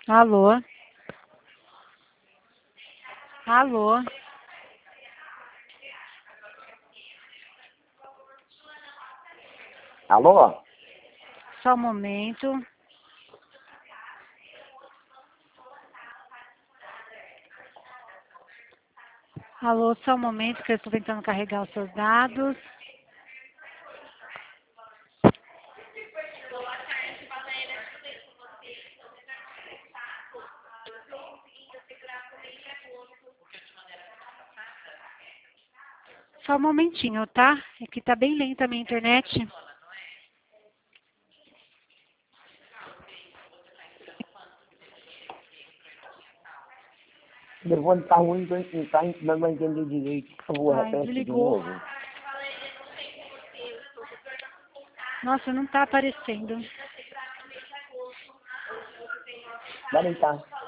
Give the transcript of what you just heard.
Alô? Alô? Alô? Só um momento. Alô, só um momento que eu estou tentando carregar os seus dados. Só um momentinho, tá? É que tá bem lenta a minha internet. O telefone tá ruim, não vai entender direito. Por favor, Ai, repete de desligou. novo. Nossa, não tá aparecendo. Vai deitar.